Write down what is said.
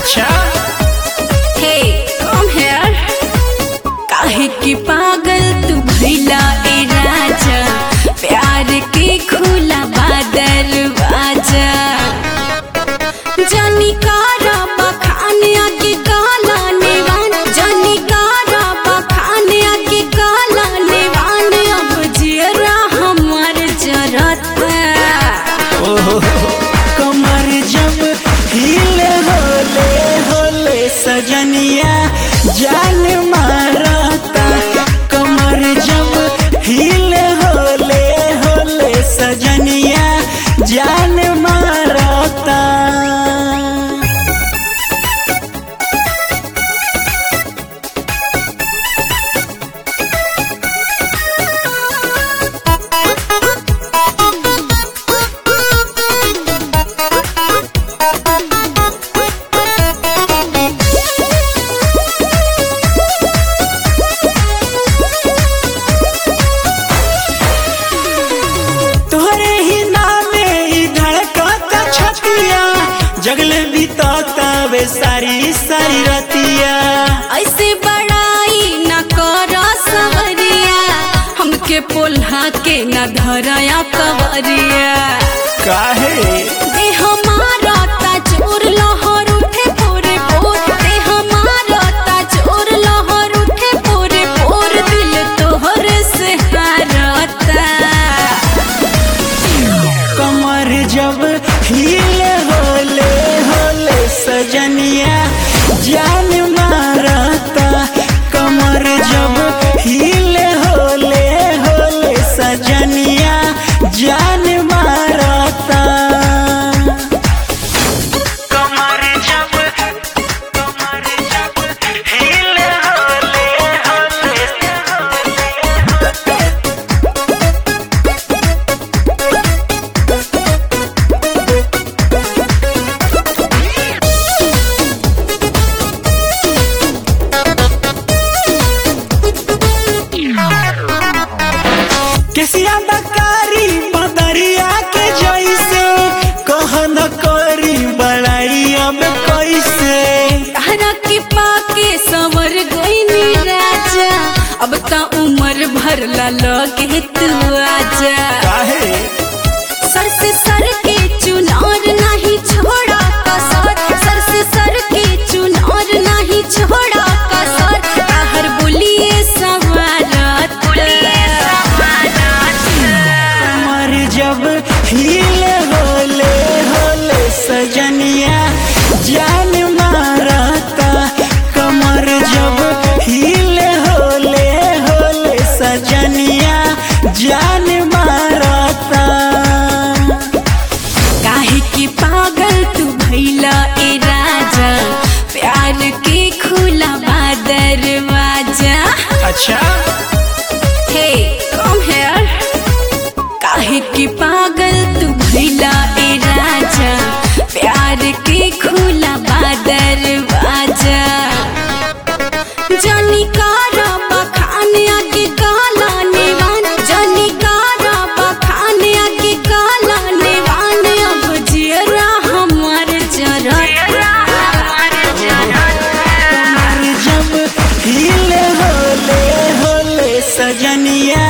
अच्छा हे come here काहे की पागल तू भइला ए राजा प्यार के खुला दरवाजा जानी कारा बखाने आके काला नेवान जानी कारा बखाने आके काला नेवान अब जियरा हमार जरता ओहो कमर जब हिले होले होले सजनिया जान मारता कमर जब हिले होले होले सजनिया जान मारता जगले बीतता वे सारी सारी रतिया ऐसे बड़ाई न करा सवरिया हमके पोल्हा के न धरया कवरिया काहे दे हमारा ताजोर लहर उठे पूरे पोर दे हमारा ताजोर लहर उठे पूरे पोर दिल तोहर से हारता कमर जब हिले होले होले सजनिया जान मारता कमर जब हिले होले होले सजनिया जान मारता कमर जब हिले होले केसिया बकारी बदरिया के जैसे कह न करी बड़ाई अब कैसे तारा के पाके संवर गईनी राजा अब ता उम्र भर ला लगे तू आजा काहे सर से सर के चुनार नहीं छोड़ा कसर सर से सर के चुनार नहीं छोड़ा कसर ताहर बोलिए सवारत कमर जब हिले होले होले सजनिया जान मारता कमर जब हिले होले होले सजनिया जान मारता काहे की पागल तू भइला ए राजा प्यार के खुला दरवाजा अच्छा हे कम हेयर काहे की पागल तू भइला ए राजा प्यार के खुला दरवाजा जानी कारा बखाने आके काला नेवान जानी कारा बखाने आके काला नेवान अब जियरा हमार जरता कमर जब हिले होले होले सजनिया